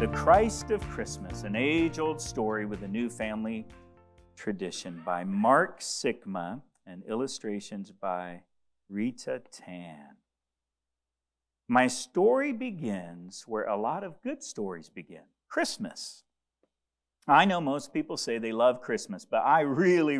The Christ of Christmas, an age-old story with a new family tradition by Mark Sikma and illustrations by Rita Tan. My story begins where a lot of good stories begin, Christmas. I know most people say they love Christmas, but I really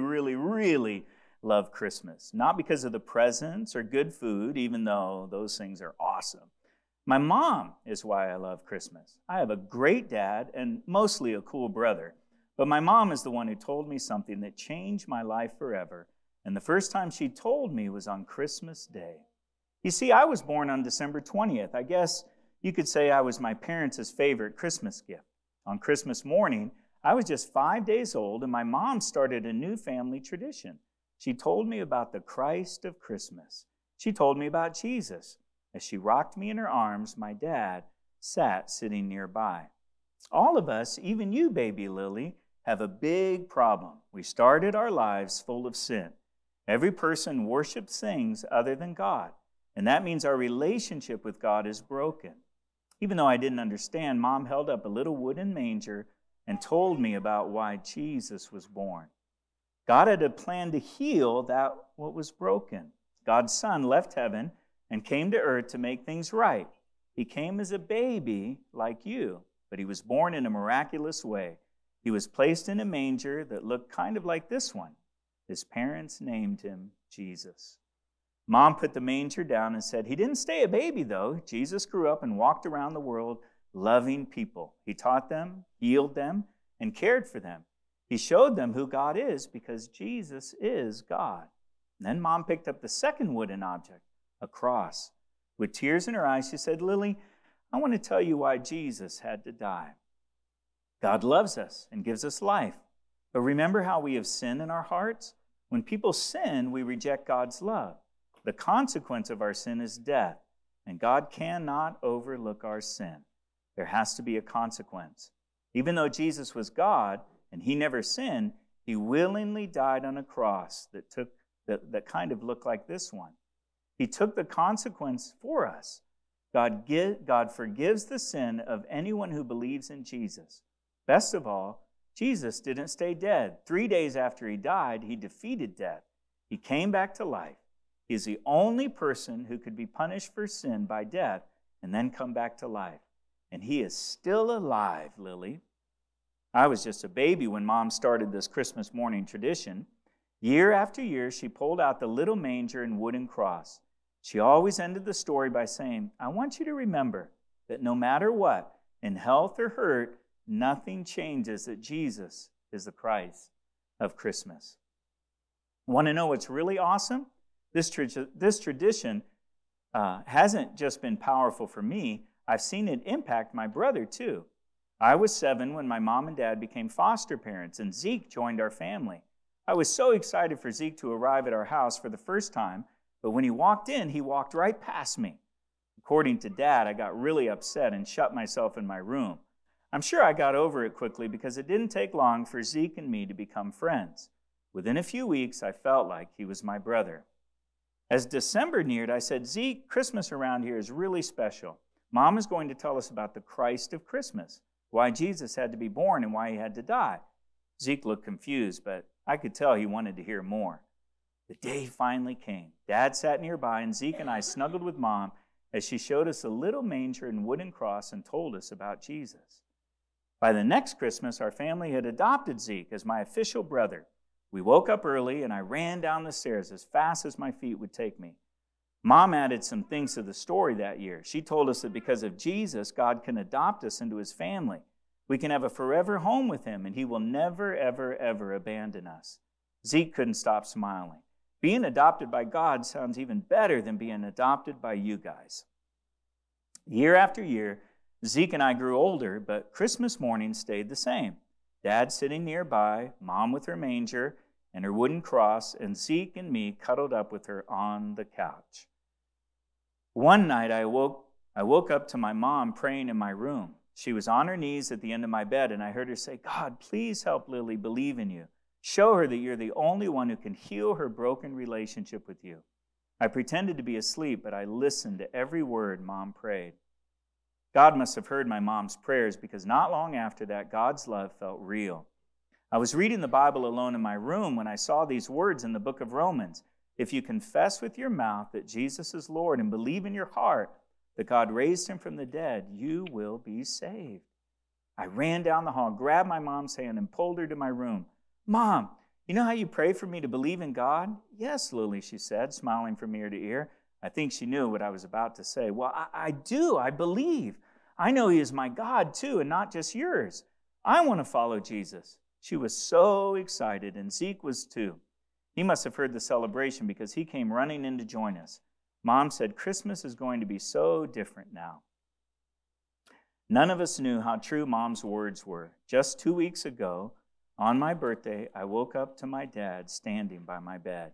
love Christmas. Not because of the presents or good food, even though those things are awesome. My mom is why I love Christmas. I have a great dad and mostly a cool brother, but my mom is the one who told me something that changed my life forever, and the first time she told me was on Christmas Day. You see, I was born on December 20th. I guess you could say I was my parents' favorite Christmas gift. On Christmas morning, I was just 5 days old, and my mom started a new family tradition. She told me about the Christ of Christmas. She told me about Jesus. As she rocked me in her arms, my dad sat sitting nearby. All of us, even you, baby Lily, have a big problem. We started our lives full of sin. Every person worships things other than God, and that means our relationship with God is broken. Even though I didn't understand, Mom held up a little wooden manger and told me about why Jesus was born. God had a plan to heal what was broken. God's Son left heaven and came to earth to make things right. He came as a baby like you, but he was born in a miraculous way. He was placed in a manger that looked kind of like this one. His parents named him Jesus. Mom put the manger down and said, "He didn't stay a baby, though. Jesus grew up and walked around the world loving people. He taught them, healed them, and cared for them. He showed them who God is because Jesus is God." And then Mom picked up the second wooden object, a cross. With tears in her eyes, she said, "Lily, I want to tell you why Jesus had to die. God loves us and gives us life. But remember how we have sin in our hearts? When people sin, we reject God's love. The consequence of our sin is death, and God cannot overlook our sin. There has to be a consequence. Even though Jesus was God and he never sinned, he willingly died on a cross that kind of looked like this one. He took the consequence for us. God forgives the sin of anyone who believes in Jesus. Best of all, Jesus didn't stay dead. 3 days after he died, he defeated death. He came back to life. He is the only person who could be punished for sin by death and then come back to life. And he is still alive, Lily. I was just a baby when Mom started this Christmas morning tradition. Year after year, she pulled out the little manger and wooden cross. She always ended the story by saying, "I want you to remember that no matter what, in health or hurt, nothing changes that Jesus is the Christ of Christmas." Want to know what's really awesome? This tradition hasn't just been powerful for me. I've seen it impact my brother too. I was 7 when my mom and dad became foster parents, and Zeke joined our family. I was so excited for Zeke to arrive at our house for the first time, but when he walked in, he walked right past me. According to Dad, I got really upset and shut myself in my room. I'm sure I got over it quickly because it didn't take long for Zeke and me to become friends. Within a few weeks, I felt like he was my brother. As December neared, I said, "Zeke, Christmas around here is really special. Mom is going to tell us about the Christ of Christmas, why Jesus had to be born and why he had to die." Zeke looked confused, but I could tell he wanted to hear more. The day finally came. Dad sat nearby, and Zeke and I snuggled with Mom as she showed us a little manger and wooden cross and told us about Jesus. By the next Christmas, our family had adopted Zeke as my official brother. We woke up early, and I ran down the stairs as fast as my feet would take me. Mom added some things to the story that year. She told us that because of Jesus, God can adopt us into his family. We can have a forever home with him, and he will never, ever abandon us. Zeke couldn't stop smiling. Being adopted by God sounds even better than being adopted by you guys. Year after year, Zeke and I grew older, but Christmas morning stayed the same. Dad sitting nearby, Mom with her manger and her wooden cross, and Zeke and me cuddled up with her on the couch. One night I woke up to my mom praying in my room. She was on her knees at the end of my bed, and I heard her say, "God, please help Lily believe in you. Show her that you're the only one who can heal her broken relationship with you." I pretended to be asleep, but I listened to every word Mom prayed. God must have heard my mom's prayers, because not long after that, God's love felt real. I was reading the Bible alone in my room when I saw these words in the book of Romans. If you confess with your mouth that Jesus is Lord and believe in your heart that God raised him from the dead, you will be saved. I ran down the hall, grabbed my mom's hand, and pulled her to my room. Mom, you know how you pray for me to believe in God? Yes, Lily, she said, smiling from ear to ear. I think she knew what I was about to say. Well, I do. I believe. I know he is my God too, and not just yours. I want to follow Jesus. She was so excited, and Zeke was too. He must have heard the celebration, because he came running in to join us. Mom said Christmas is going to be so different now. None of us knew how true Mom's words were. Just 2 weeks ago, on my birthday, I woke up to my dad standing by my bed.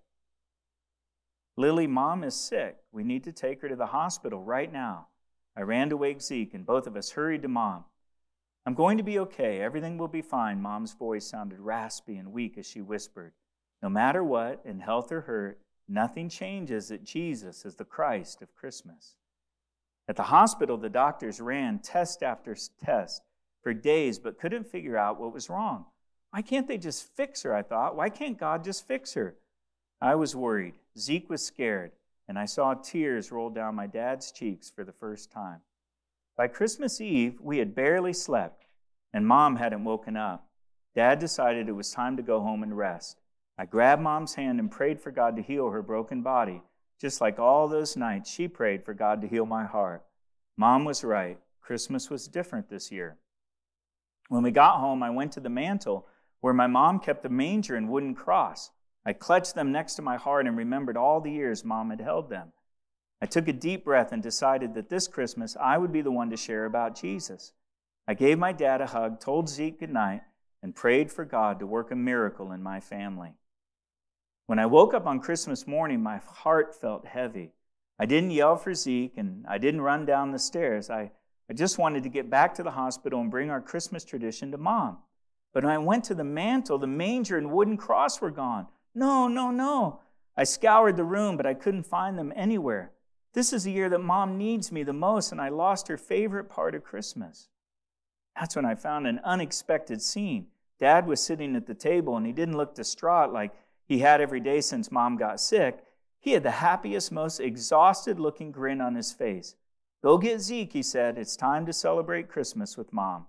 Lily, Mom is sick. We need to take her to the hospital right now. I ran to wake Zeke, and both of us hurried to Mom. I'm going to be okay. Everything will be fine. Mom's voice sounded raspy and weak as she whispered. No matter what, in health or hurt, nothing changes that Jesus is the Christ of Christmas. At the hospital, the doctors ran test after test for days, but couldn't figure out what was wrong. Why can't they just fix her, I thought? Why can't God just fix her? I was worried. Zeke was scared, and I saw tears roll down my dad's cheeks for the first time. By Christmas Eve, we had barely slept, and Mom hadn't woken up. Dad decided it was time to go home and rest. I grabbed Mom's hand and prayed for God to heal her broken body, just like all those nights she prayed for God to heal my heart. Mom was right. Christmas was different this year. When we got home, I went to the mantle where my mom kept the manger and wooden cross. I clutched them next to my heart and remembered all the years Mom had held them. I took a deep breath and decided that this Christmas I would be the one to share about Jesus. I gave my dad a hug, told Zeke goodnight, and prayed for God to work a miracle in my family. When I woke up on Christmas morning, my heart felt heavy. I didn't yell for Zeke, and I didn't run down the stairs. I just wanted to get back to the hospital and bring our Christmas tradition to Mom. But when I went to the mantle, the manger and wooden cross were gone. No. I scoured the room, but I couldn't find them anywhere. This is the year that Mom needs me the most, and I lost her favorite part of Christmas. That's when I found an unexpected scene. Dad was sitting at the table, and he didn't look distraught like he had every day since Mom got sick. He had the happiest, most exhausted-looking grin on his face. Go get Zeke, he said. It's time to celebrate Christmas with Mom.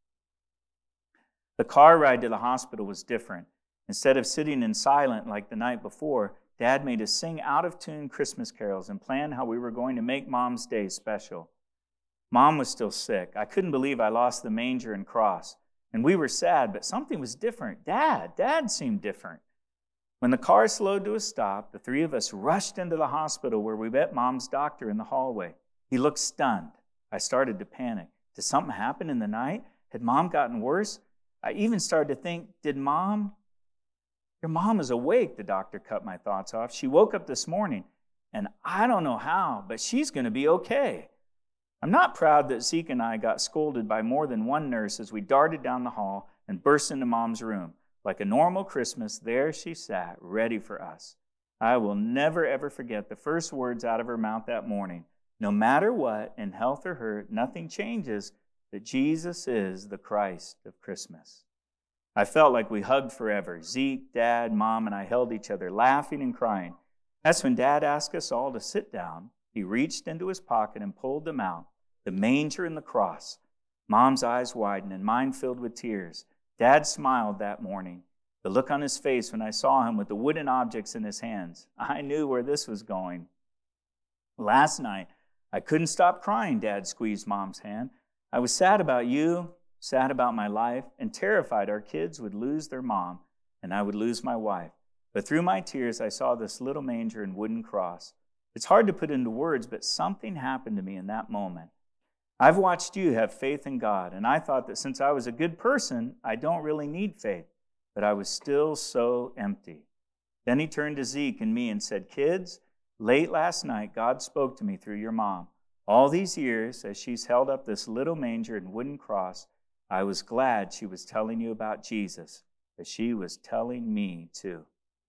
The car ride to the hospital was different. Instead of sitting in silence like the night before, Dad made us sing out-of-tune Christmas carols and planned how we were going to make Mom's day special. Mom was still sick. I couldn't believe I lost the manger and cross. And we were sad, but something was different. Dad seemed different. When the car slowed to a stop, the three of us rushed into the hospital where we met Mom's doctor in the hallway. He looked stunned. I started to panic. Did something happen in the night? Had Mom gotten worse? I even started to think, Your mom is awake, the doctor cut my thoughts off. She woke up this morning, and I don't know how, but she's going to be okay. I'm not proud that Zeke and I got scolded by more than one nurse as we darted down the hall and burst into Mom's room. Like a normal Christmas, there she sat, ready for us. I will never, ever forget the first words out of her mouth that morning. No matter what, in health or hurt, nothing changes that Jesus is the Christ of Christmas. I felt like we hugged forever. Zeke, Dad, Mom, and I held each other, laughing and crying. That's when Dad asked us all to sit down. He reached into his pocket and pulled them out, the manger and the cross. Mom's eyes widened and mine filled with tears. Dad smiled that morning. The look on his face when I saw him with the wooden objects in his hands, I knew where this was going. Last night, I couldn't stop crying, Dad squeezed Mom's hand. I was sad about you, sad about my life, and terrified our kids would lose their mom and I would lose my wife. But through my tears, I saw this little manger and wooden cross. It's hard to put into words, but something happened to me in that moment. I've watched you have faith in God, and I thought that since I was a good person, I don't really need faith, but I was still so empty. Then he turned to Zeke and me and said, Kids, late last night, God spoke to me through your mom. All these years, as she's held up this little manger and wooden cross, I was glad she was telling you about Jesus, but she was telling me too.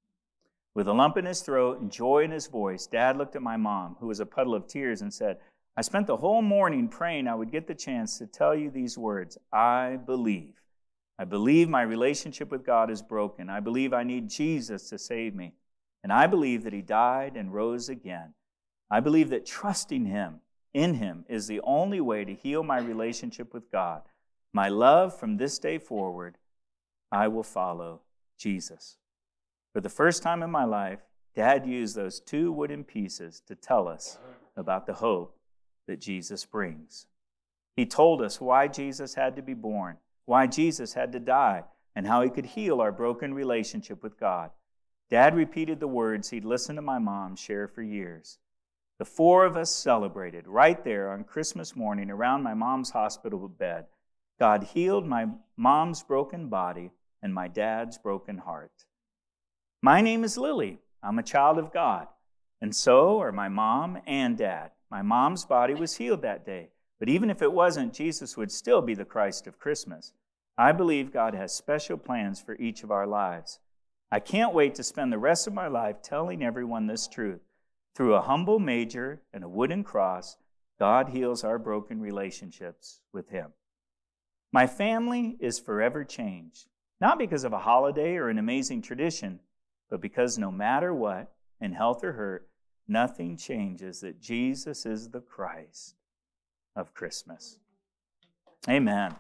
With a lump in his throat and joy in his voice, Dad looked at my mom, who was a puddle of tears, and said, I spent the whole morning praying I would get the chance to tell you these words. I believe. I believe my relationship with God is broken. I believe I need Jesus to save me. And I believe that he died and rose again. I believe that trusting him, in him, is the only way to heal my relationship with God. My love from this day forward, I will follow Jesus. For the first time in my life, Dad used those 2 wooden pieces to tell us about the hope that Jesus brings. He told us why Jesus had to be born, why Jesus had to die, and how he could heal our broken relationship with God. Dad repeated the words he'd listened to my mom share for years. The 4 of us celebrated right there on Christmas morning around my mom's hospital bed. God healed my mom's broken body and my dad's broken heart. My name is Lily. I'm a child of God, and so are my mom and dad. My mom's body was healed that day, but even if it wasn't, Jesus would still be the Christ of Christmas. I believe God has special plans for each of our lives. I can't wait to spend the rest of my life telling everyone this truth. Through a humble manger and a wooden cross, God heals our broken relationships with him. My family is forever changed, not because of a holiday or an amazing tradition, but because no matter what, in health or hurt, nothing changes that Jesus is the Christ of Christmas. Amen.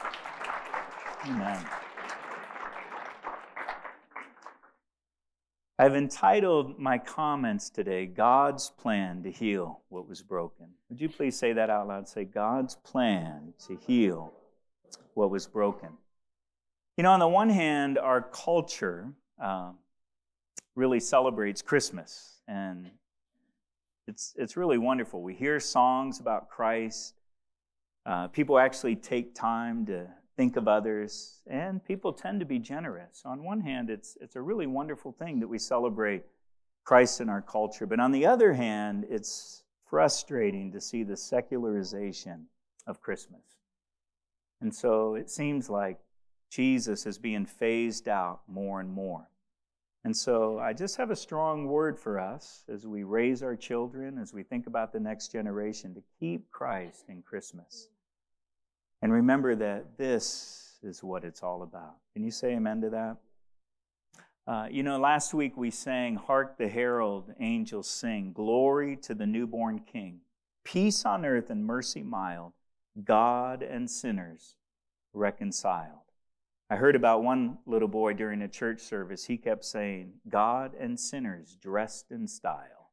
Amen. I've entitled my comments today, God's Plan to Heal What Was Broken. Would you please say that out loud? Say, God's plan to heal what was broken. You know, on the one hand, our culture really celebrates Christmas, and it's really wonderful. We hear songs about Christ. People actually take time to think of others, and people tend to be generous. On one hand, it's a really wonderful thing that we celebrate Christ in our culture, but on the other hand, it's frustrating to see the secularization of Christmas. And so it seems like Jesus is being phased out more and more. And so I just have a strong word for us as we raise our children, as we think about the next generation, to keep Christ in Christmas. And remember that this is what it's all about. Can you say amen to that? Last week we sang, Hark the Herald Angels Sing, Glory to the Newborn King, Peace on earth and mercy mild, God and sinners reconciled. I heard about one little boy during a church service. He kept saying, God and sinners dressed in style.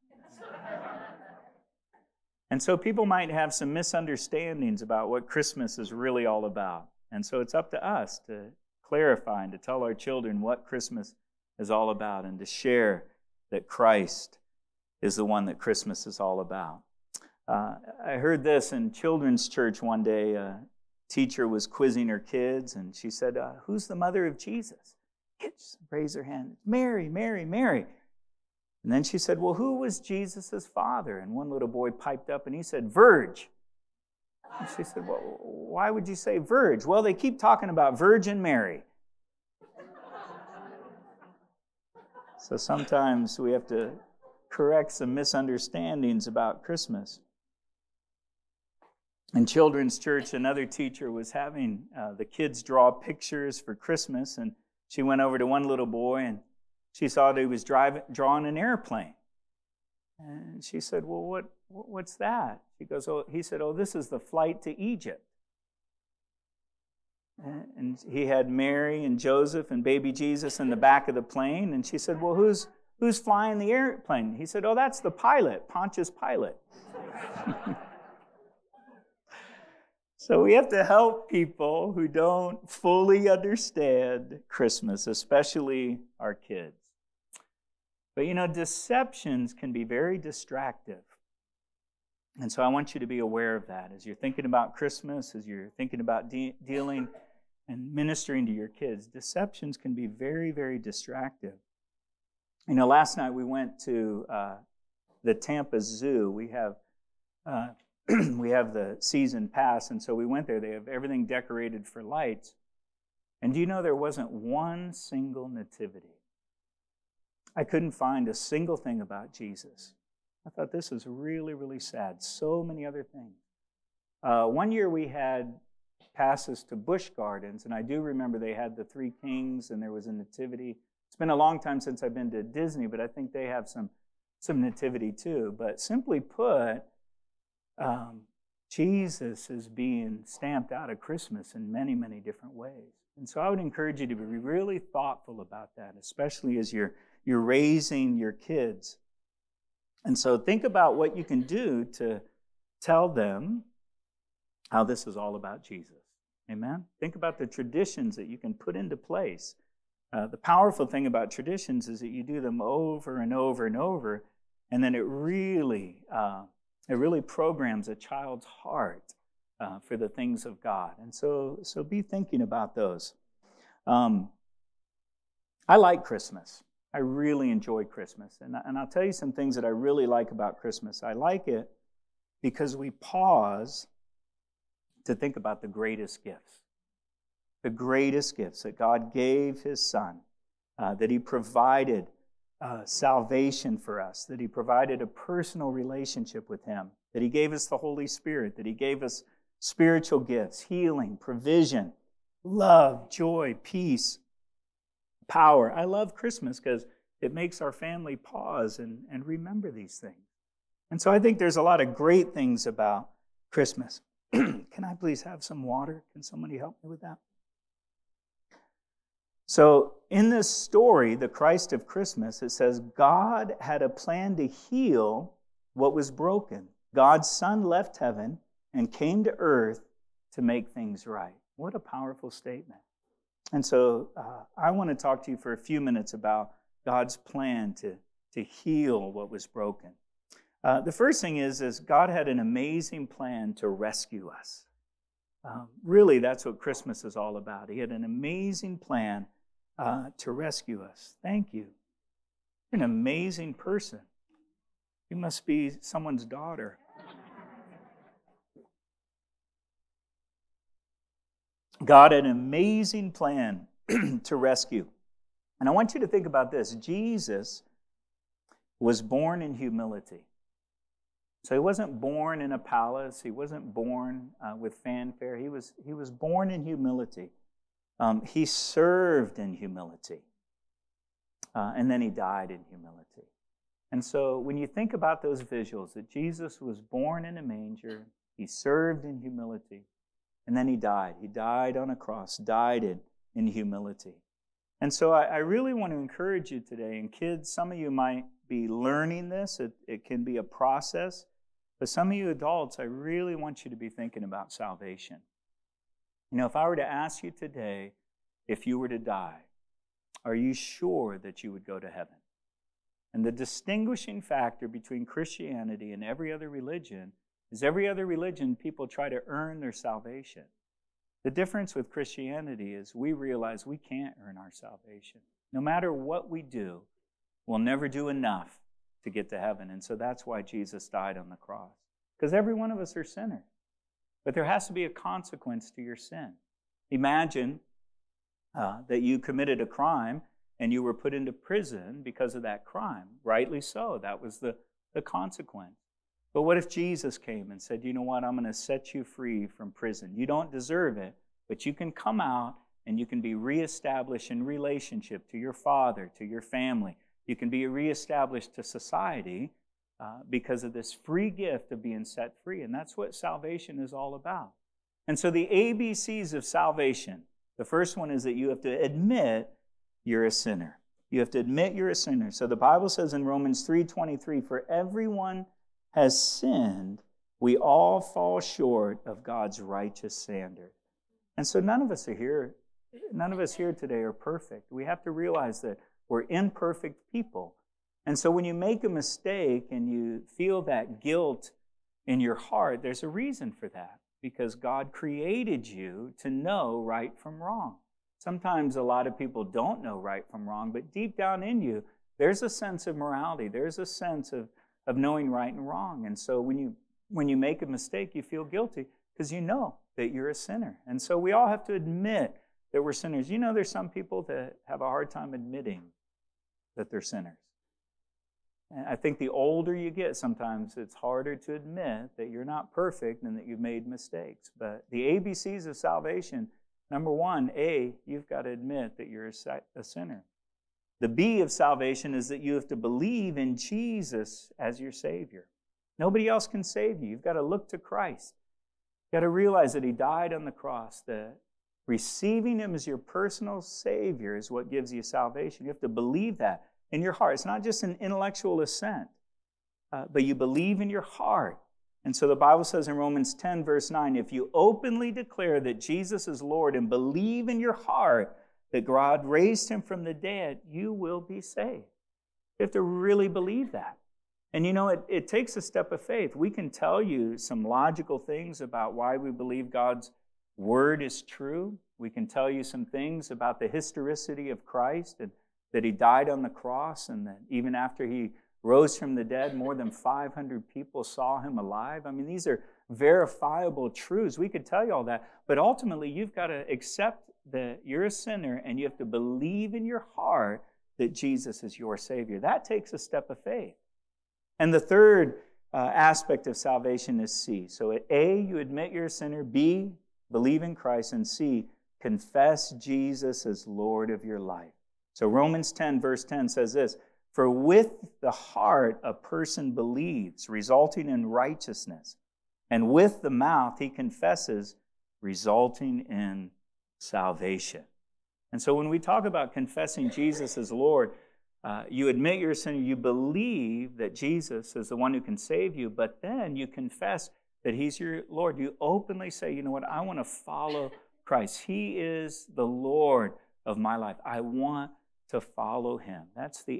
And so people might have some misunderstandings about what Christmas is really all about. And so it's up to us to clarify and to tell our children what Christmas is all about and to share that Christ is the one that Christmas is all about. I heard this in children's church one day. A teacher was quizzing her kids, and she said, who's the mother of Jesus? Kids raise their hand. Mary, Mary, Mary. And then she said, well, who was Jesus' father? And one little boy piped up and he said, Virg. And she said, well, why would you say Virg? Well, they keep talking about Virgin Mary. So sometimes we have to correct some misunderstandings about Christmas. In children's church, another teacher was having the kids draw pictures for Christmas, and she went over to one little boy and she saw that he was drawing an airplane. And she said, well, what's that? He said, this is the flight to Egypt. And he had Mary and Joseph and baby Jesus in the back of the plane. And she said, well, who's flying the airplane? He said, that's the pilot, Pontius Pilate. So we have to help people who don't fully understand Christmas, especially our kids. But deceptions can be very distractive. And so I want you to be aware of that as you're thinking about Christmas, as you're thinking about dealing and ministering to your kids. Deceptions can be very, very distractive. Last night we went to the Tampa Zoo. We have the season pass, and so we went there. They have everything decorated for lights. And do you know there wasn't one single nativity? I couldn't find a single thing about Jesus. I thought this is really, really sad. So many other things. One year we had passes to Busch Gardens, and I do remember they had the Three Kings, and there was a nativity. It's been a long time since I've been to Disney, but I think they have some nativity too. But simply put, Jesus is being stamped out of Christmas in many, many different ways. And so I would encourage you to be really thoughtful about that, especially as you're raising your kids. And so think about what you can do to tell them how this is all about Jesus. Amen? Think about the traditions that you can put into place. The powerful thing about traditions is that you do them over and over and over, and then it really programs a child's heart for the things of God. And so be thinking about those. I like Christmas. I really enjoy Christmas. And I'll tell you some things that I really like about Christmas. I like it because we pause to think about the greatest gifts. The greatest gifts that God gave His Son, that He provided salvation for us, that He provided a personal relationship with Him, that He gave us the Holy Spirit, that He gave us spiritual gifts, healing, provision, love, joy, peace, power. I love Christmas because it makes our family pause and remember these things. And so I think there's a lot of great things about Christmas. Can I please have some water? Can somebody help me with that? So in this story, the Christ of Christmas, it says God had a plan to heal what was broken. God's Son left heaven and came to earth to make things right. What a powerful statement. And so I want to talk to you for a few minutes about God's plan to heal what was broken. The first thing is God had an amazing plan to rescue us. Really, that's what Christmas is all about. He had an amazing plan to rescue us. Thank you. You're an amazing person. You must be someone's daughter. God had an amazing plan to rescue. And I want you to think about this. Jesus was born in humility. So he wasn't born in a palace. He wasn't born with fanfare. He was born in humility. He served in humility. And then he died in humility. And so when you think about those visuals, that Jesus was born in a manger, he served in humility, and then he died. He died on a cross, died in humility. And so I really want to encourage you today, and kids, some of you might be learning this. It can be a process. But some of you adults, I really want you to be thinking about salvation. You know, if I were to ask you today, if you were to die, are you sure that you would go to heaven? And the distinguishing factor between Christianity and every other religion is every other religion, people try to earn their salvation. The difference with Christianity is we realize we can't earn our salvation. No matter what we do, we'll never do enough to get to heaven. And so that's why Jesus died on the cross. Because every one of us are sinners. But there has to be a consequence to your sin. Imagine that you committed a crime and you were put into prison because of that crime. Rightly so. That was the consequence. But what if Jesus came and said, you know what, I'm going to set you free from prison. You don't deserve it, but you can come out and you can be reestablished in relationship to your father, to your family. You can be reestablished to society because of this free gift of being set free. And that's what salvation is all about. And so the ABCs of salvation, the first one is that you have to admit you're a sinner. You have to admit you're a sinner. So the Bible says in Romans 3:23, for everyone has sinned, we all fall short of God's righteous standard. And so none of us here today are perfect. We have to realize that we're imperfect people. And so when you make a mistake and you feel that guilt in your heart, there's a reason for that. Because God created you to know right from wrong. Sometimes a lot of people don't know right from wrong, but deep down in you, there's a sense of morality. There's a sense of knowing right and wrong. And so when you make a mistake, you feel guilty because you know that you're a sinner. And so we all have to admit that we're sinners. You know, there's some people that have a hard time admitting that they're sinners. And I think the older you get, sometimes it's harder to admit that you're not perfect and that you've made mistakes. But the ABCs of salvation, number one, A, you've got to admit that you're a sinner. The B of salvation is that you have to believe in Jesus as your Savior. Nobody else can save you. You've got to look to Christ. You've got to realize that He died on the cross, that receiving Him as your personal Savior is what gives you salvation. You have to believe that in your heart. It's not just an intellectual assent, but you believe in your heart. And so the Bible says in Romans 10, verse 9, if you openly declare that Jesus is Lord and believe in your heart that God raised Him from the dead, you will be saved. You have to really believe that. And you know, it takes a step of faith. We can tell you some logical things about why we believe God's Word is true. We can tell you some things about the historicity of Christ and that He died on the cross, and that even after He rose from the dead, more than 500 people saw Him alive. I mean, these are verifiable truths. We could tell you all that, but ultimately you've got to accept that you're a sinner and you have to believe in your heart that Jesus is your Savior. That takes a step of faith. And the third aspect of salvation is C. So at A, you admit you're a sinner. B, believe in Christ. And C, confess Jesus as Lord of your life. So Romans 10, verse 10 says this, for with the heart a person believes, resulting in righteousness, and with the mouth he confesses, resulting in salvation. And so when we talk about confessing Jesus as Lord, you admit you're a sinner, you believe that Jesus is the one who can save you, but then you confess that He's your Lord. You openly say, you know what, I want to follow Christ. He is the Lord of my life. I want to follow Him. That's the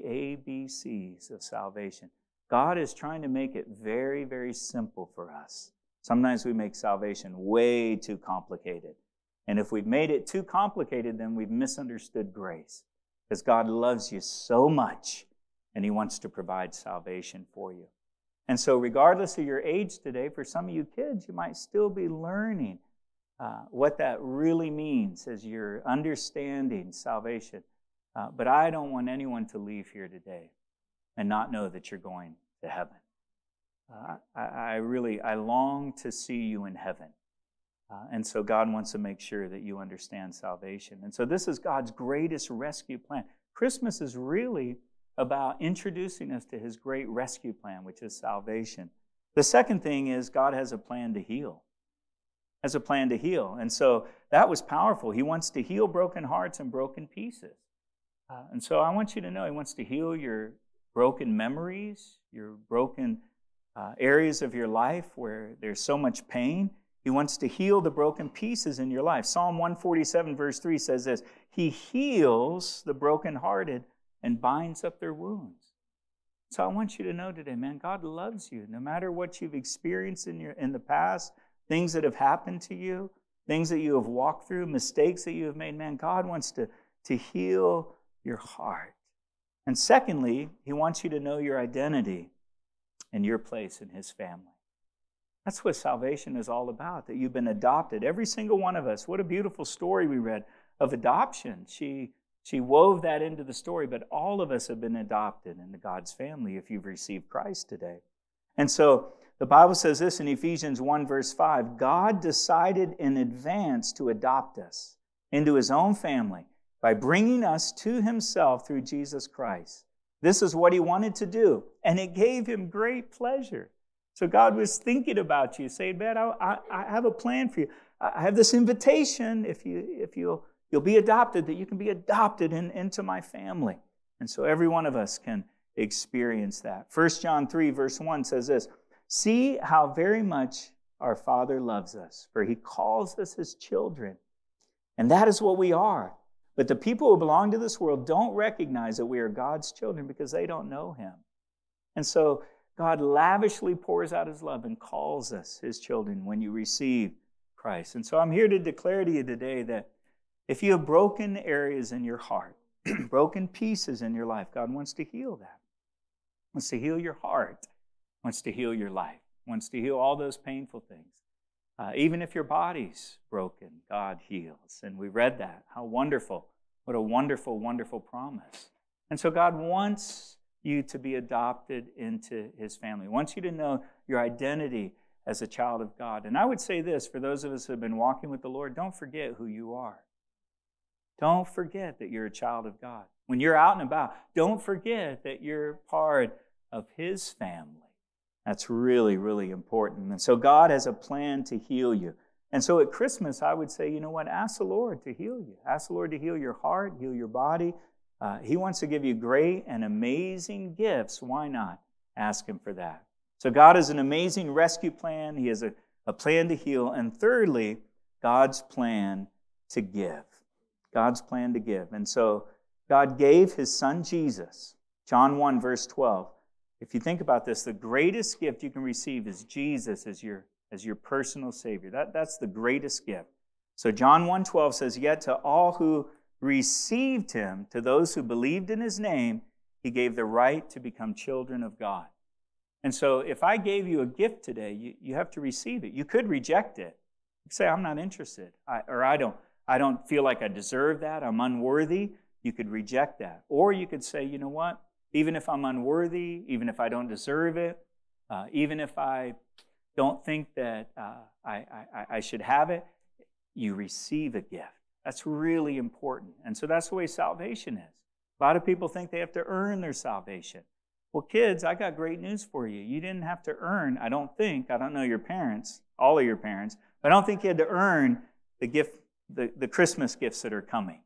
ABCs of salvation. God is trying to make it very, very simple for us. Sometimes we make salvation way too complicated. And if we've made it too complicated, then we've misunderstood grace. Because God loves you so much, and He wants to provide salvation for you. And so regardless of your age today, for some of you kids, you might still be learning what that really means as you're understanding salvation. But I don't want anyone to leave here today and not know that you're going to heaven. I long to see you in heaven. And so God wants to make sure that you understand salvation. And so this is God's greatest rescue plan. Christmas is really about introducing us to His great rescue plan, which is salvation. The second thing is God has a plan to heal. Has a plan to heal. And so that was powerful. He wants to heal broken hearts and broken pieces. And so I want you to know He wants to heal your broken memories, your broken areas of your life where there's so much pain. He wants to heal the broken pieces in your life. Psalm 147 verse 3 says this, He heals the brokenhearted and binds up their wounds. So I want you to know today, man, God loves you. No matter what you've experienced in the past, things that have happened to you, things that you have walked through, mistakes that you have made, man, God wants to heal your heart. And secondly, He wants you to know your identity and your place in His family. That's what salvation is all about, that you've been adopted. Every single one of us. What a beautiful story we read of adoption. She wove that into the story, but all of us have been adopted into God's family if you've received Christ today. And so the Bible says this in Ephesians 1 verse 5, God decided in advance to adopt us into His own family by bringing us to Himself through Jesus Christ. This is what He wanted to do, and it gave Him great pleasure. So God was thinking about you, saying, man, I have a plan for you. I have this invitation, if you'll be adopted, that you can be adopted into my family. And so every one of us can experience that. 1 John 3 verse 1 says this, see how very much our Father loves us, for He calls us His children. And that is what we are. But the people who belong to this world don't recognize that we are God's children because they don't know Him. And so God lavishly pours out His love and calls us His children when you receive Christ. And so I'm here to declare to you today that if you have broken areas in your heart, broken pieces in your life, God wants to heal that. Wants to heal your heart. Wants to heal your life. Wants to heal all those painful things. Even if your body's broken, God heals. And we read that. How wonderful. What a wonderful, wonderful promise. And so God wants you to be adopted into his family. He wants you to know your identity as a child of God. And I would say this, for those of us who have been walking with the Lord, don't forget who you are. Don't forget that you're a child of God. When you're out and about, don't forget that you're part of his family. That's really, really important. And so God has a plan to heal you. And so at Christmas, I would say, you know what? Ask the Lord to heal you. Ask the Lord to heal your heart, heal your body. He wants to give you great and amazing gifts. Why not? Ask him for that. So God has an amazing rescue plan. He has a plan to heal. And thirdly, God's plan to give. God's plan to give. And so God gave his son Jesus. John 1, verse 12. If you think about this, the greatest gift you can receive is Jesus as your personal Savior. That's the greatest gift. So John 1:12 says, "Yet to all who received him, to those who believed in his name, he gave the right to become children of God." And so if I gave you a gift today, you have to receive it. You could reject it. You could say, "I'm not interested," I don't feel like I deserve that. I'm unworthy. You could reject that. Or you could say, "You know what? Even if I'm unworthy, even if I don't deserve it, even if I don't think that I should have it," you receive a gift. That's really important. And so that's the way salvation is. A lot of people think they have to earn their salvation. Well, kids, I got great news for you. You didn't have to earn, I don't know your parents, all of your parents, but I don't think you had to earn the gift, the Christmas gifts that are coming.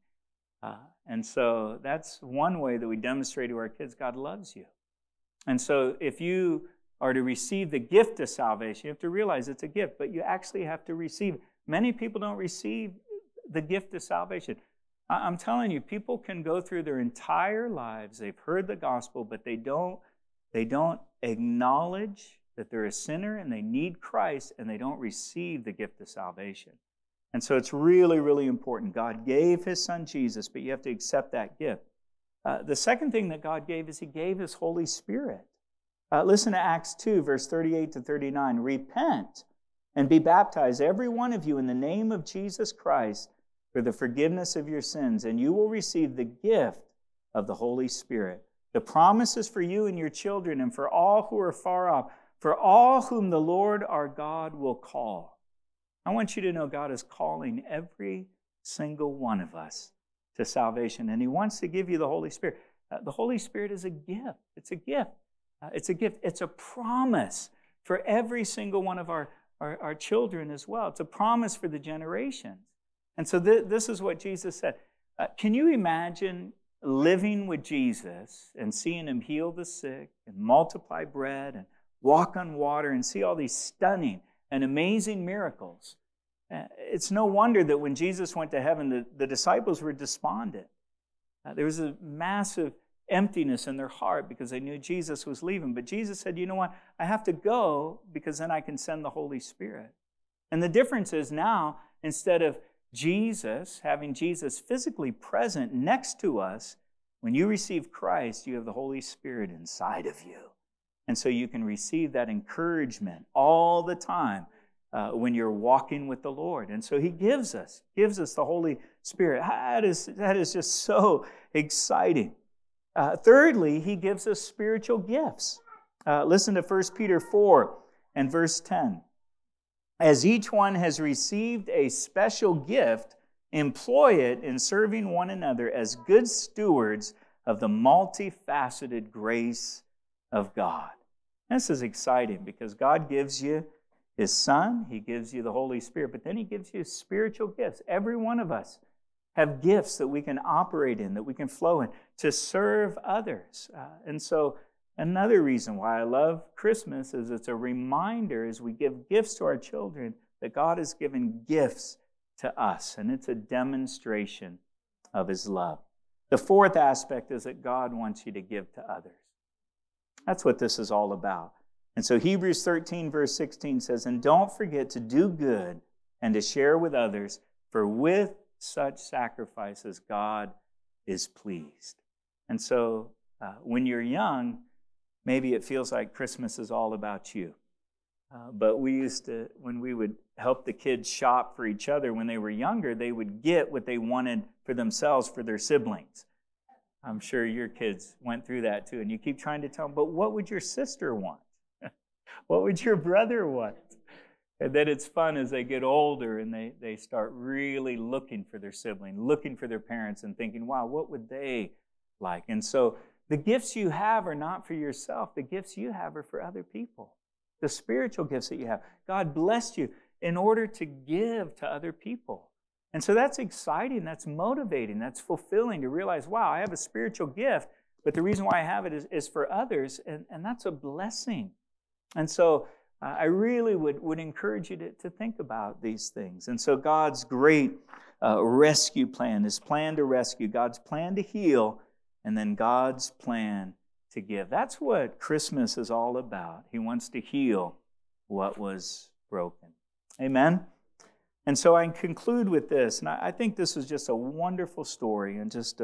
And so that's one way that we demonstrate to our kids God loves you. And so if you are to receive the gift of salvation, you have to realize it's a gift, but you actually have to receive it. Many people don't receive the gift of salvation. I'm telling you, people can go through their entire lives, they've heard the gospel, but they don't acknowledge that they're a sinner and they need Christ, and they don't receive the gift of salvation. And so it's really, really important. God gave his son Jesus, but you have to accept that gift. The second thing that God gave is he gave his Holy Spirit. Listen to Acts 2, verse 38 to 39. "Repent and be baptized, every one of you, in the name of Jesus Christ for the forgiveness of your sins, and you will receive the gift of the Holy Spirit. The promise is for you and your children and for all who are far off, for all whom the Lord our God will call." I want you to know God is calling every single one of us to salvation, and he wants to give you the Holy Spirit. The Holy Spirit is a gift. It's a gift. It's a gift. It's a promise for every single one of our children as well. It's a promise for the generations. And so this is what Jesus said. Can you imagine living with Jesus and seeing him heal the sick and multiply bread and walk on water and see all these stunning and amazing miracles? It's no wonder that when Jesus went to heaven, the disciples were despondent. There was a massive emptiness in their heart because they knew Jesus was leaving. But Jesus said, "You know what? I have to go because then I can send the Holy Spirit." And the difference is now, instead of having Jesus physically present next to us, when you receive Christ, you have the Holy Spirit inside of you. And so you can receive that encouragement all the time when you're walking with the Lord. And so he gives us the Holy Spirit. That is just so exciting. Thirdly, he gives us spiritual gifts. Listen to 1 Peter 4 and verse 10. "As each one has received a special gift, employ it in serving one another as good stewards of the multifaceted grace of God." This is exciting because God gives you his Son, he gives you the Holy Spirit, but then he gives you spiritual gifts. Every one of us have gifts that we can operate in, that we can flow in, to serve others. And so another reason why I love Christmas is it's a reminder as we give gifts to our children that God has given gifts to us, and it's a demonstration of his love. The fourth aspect is that God wants you to give to others. That's what this is all about. And so Hebrews 13, verse 16 says, "And don't forget to do good and to share with others, for with such sacrifices God is pleased." And so when you're young, maybe it feels like Christmas is all about you. But we used to, when we would help the kids shop for each other when they were younger, they would get what they wanted for themselves for their siblings. I'm sure your kids went through that too. And you keep trying to tell them, but what would your sister want? What would your brother want? And then it's fun as they get older and they start really looking for their sibling, looking for their parents and thinking, wow, what would they like? And so the gifts you have are not for yourself. The gifts you have are for other people. The spiritual gifts that you have. God blessed you in order to give to other people. And so that's exciting, that's motivating, that's fulfilling to realize, wow, I have a spiritual gift, but the reason why I have it is for others, and that's a blessing. And so I really would encourage you to think about these things. And so God's great rescue plan, His plan to rescue, God's plan to heal, and then God's plan to give. That's what Christmas is all about. He wants to heal what was broken. Amen? And so I conclude with this, and I think this was just a wonderful story and just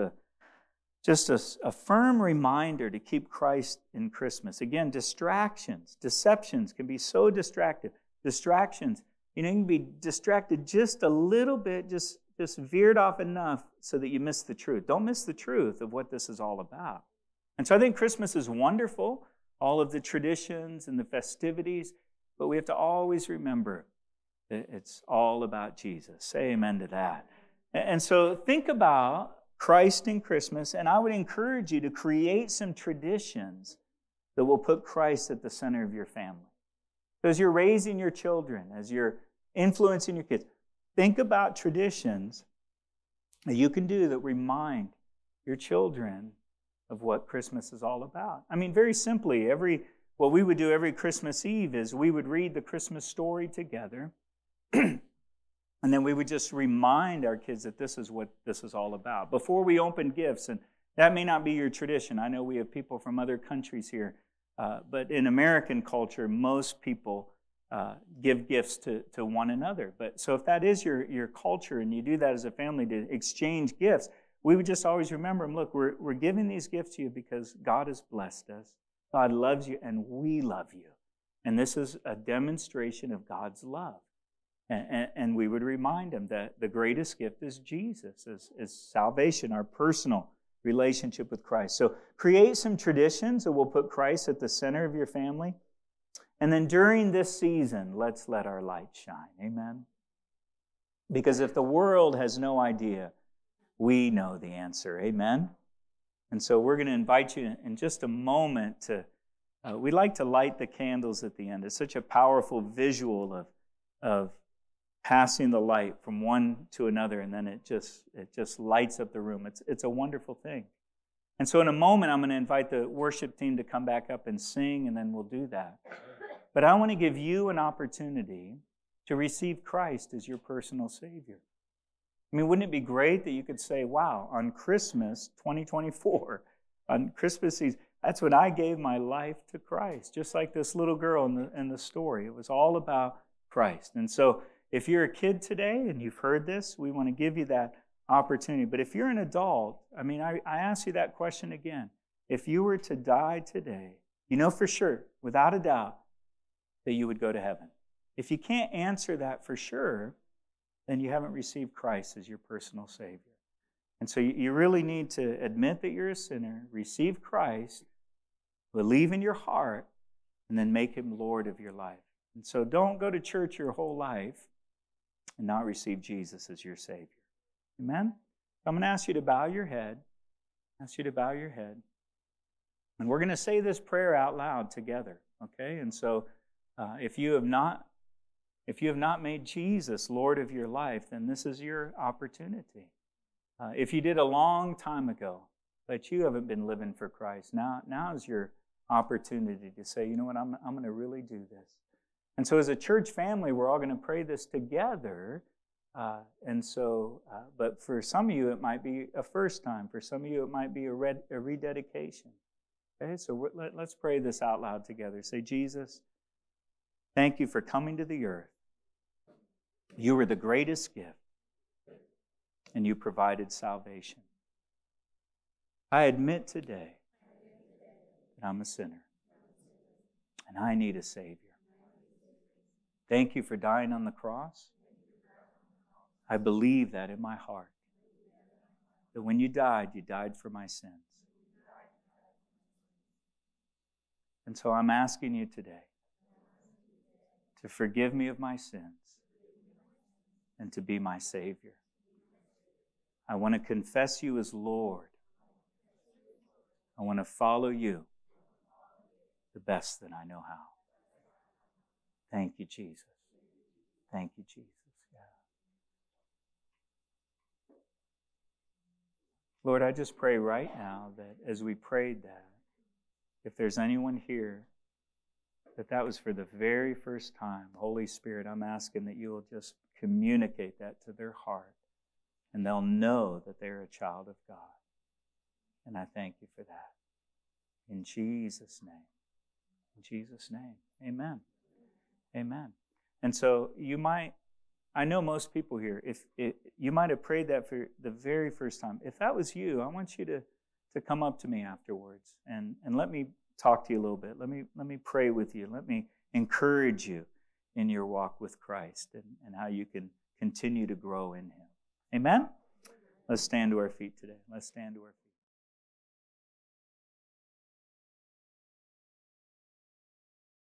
a firm reminder to keep Christ in Christmas. Again, distractions, deceptions can be so distractive. Distractions, you can be distracted just a little bit, just veered off enough so that you miss the truth. Don't miss the truth of what this is all about. And so I think Christmas is wonderful, all of the traditions and the festivities, but we have to always remember it's all about Jesus. Say amen to that. And so think about Christ in Christmas, and I would encourage you to create some traditions that will put Christ at the center of your family. So as you're raising your children, as you're influencing your kids, think about traditions that you can do that remind your children of what Christmas is all about. I mean, very simply, what we would do every Christmas Eve is we would read the Christmas story together. And then we would just remind our kids that this is what this is all about. Before we open gifts, and that may not be your tradition. I know we have people from other countries here. But in American culture, most people give gifts to one another. But so if that is your culture and you do that as a family to exchange gifts, we would just always remember them. Look, we're giving these gifts to you because God has blessed us. God loves you and we love you. And this is a demonstration of God's love. And we would remind them that the greatest gift is Jesus, is salvation, our personal relationship with Christ. So create some traditions that will put Christ at the center of your family. And then during this season, let's let our light shine. Amen? Because if the world has no idea, we know the answer. Amen? And so we're going to invite you in just a moment to, we like to light the candles at the end. It's such a powerful visual of passing the light from one to another, and then it just lights up the room. It's a wonderful thing. And so in a moment, I'm going to invite the worship team to come back up and sing, and then we'll do that. But I want to give you an opportunity to receive Christ as your personal Savior. I mean, wouldn't it be great that you could say, wow, on Christmas 2024, on Christmas Eve, that's when I gave my life to Christ, just like this little girl in the story. It was all about Christ. And so if you're a kid today and you've heard this, we want to give you that opportunity. But if you're an adult, I mean, I ask you that question again. If you were to die today, you know for sure, without a doubt, that you would go to heaven. If you can't answer that for sure, then you haven't received Christ as your personal Savior. And so you really need to admit that you're a sinner, receive Christ, believe in your heart, and then make Him Lord of your life. And so don't go to church your whole life and not receive Jesus as your Savior. Amen? I'm going to ask you to bow your head. And we're going to say this prayer out loud together, okay? And so if you have not made Jesus Lord of your life, then this is your opportunity. If you did a long time ago, but you haven't been living for Christ, now is your opportunity to say, you know what, I'm going to really do this. And so as a church family, we're all going to pray this together. But for some of you, it might be a first time. For some of you, it might be a rededication. Okay, so let's pray this out loud together. Say, Jesus, thank you for coming to the earth. You were the greatest gift, and you provided salvation. I admit today that I'm a sinner, and I need a Savior. Thank you for dying on the cross. I believe that in my heart, that when you died for my sins. And so I'm asking you today to forgive me of my sins and to be my Savior. I want to confess you as Lord. I want to follow you the best that I know how. Thank you, Jesus. Thank you, Jesus. Yeah. Lord, I just pray right now that as we prayed that, if there's anyone here that was for the very first time, Holy Spirit, I'm asking that you will just communicate that to their heart and they'll know that they're a child of God. And I thank you for that. In Jesus' name. In Jesus' name. Amen. Amen. And so I know most people here, if you might have prayed that for the very first time. If that was you, I want you to come up to me afterwards and let me talk to you a little bit. Let me pray with you. Let me encourage you in your walk with Christ and how you can continue to grow in Him. Amen? Let's stand to our feet today. Let's stand to our feet.